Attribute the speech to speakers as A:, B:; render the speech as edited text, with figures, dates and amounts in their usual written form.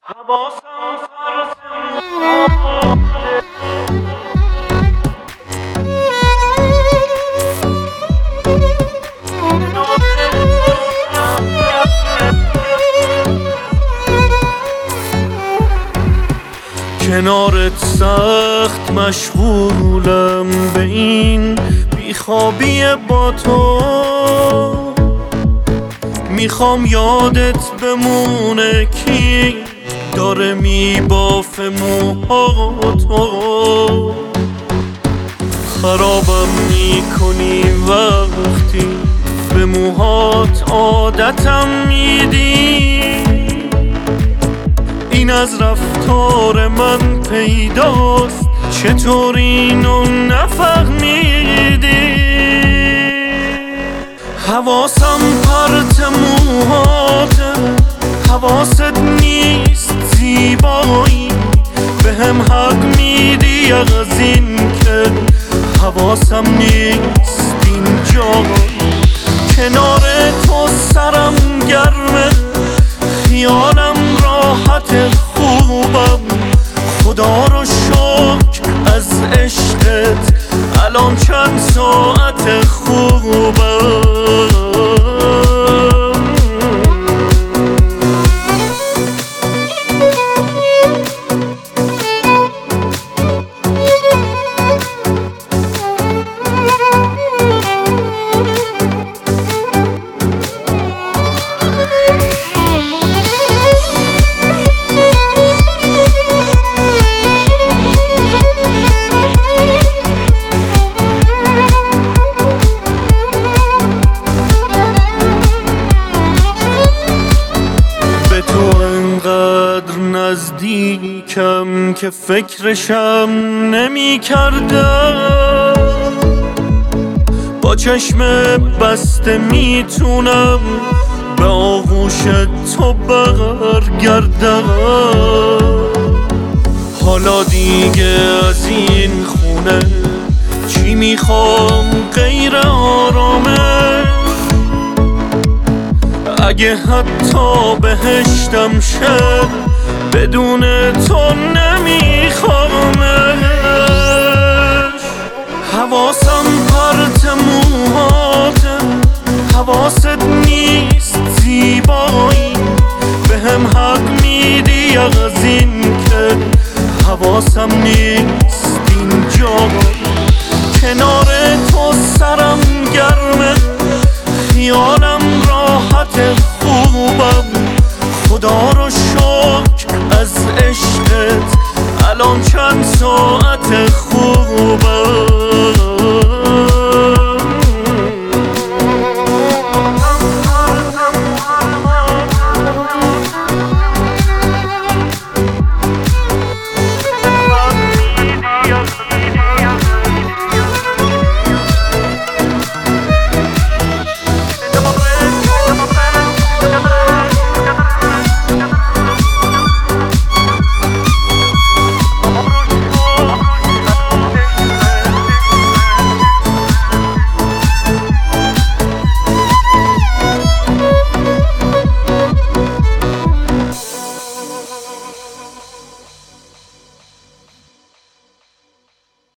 A: حواسم فرط کنارت سخت مشغولم به این بیخوابی با تو، میخوام یادت بمونه کی داره میبافه موهاتو. خرابم میکنی وقتی به موهات عادتم میدی، این از رفتار من پیداست، چطور اینو نفهمیدی؟ حواسم پرت موهاته، حواست نیست زیبایی، به هم حق میدی از این که حواسم نیست اینجا. کنار تو سرم گرمه، خیالم راحت، خوبم، خدا رو شکر از عشقت، الان چند ساعت خوبم. نزدیکم که فکرشم نمی کردم، با چشم بسته میتونم به آغوش تو برگردم. حالا دیگه از این خونه چی میخوام غیر آرامش؟ اگه حتی بهشتم شه بدون تو نمیخوامش. حواسم پرت موهاته، حواست نیست زیبایی، به هم حق میدی از این که حواسم نیست اینجا. کنار تو سرم گرمه، خیالم راحت، خوبم، خدا رو شکر از عشقت، الان چند ساعت